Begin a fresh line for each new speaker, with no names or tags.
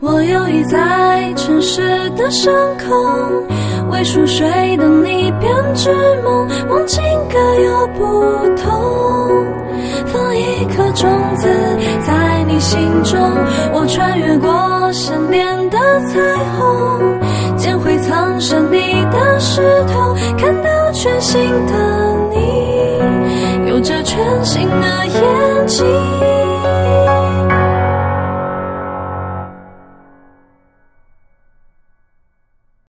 我游弋在城市的上空，为熟睡的你编织梦，梦境各有不同。放一颗种子在你心中，我穿越过善变的彩虹，捡回藏身你的石头，看到全新的你，有着全新的眼睛。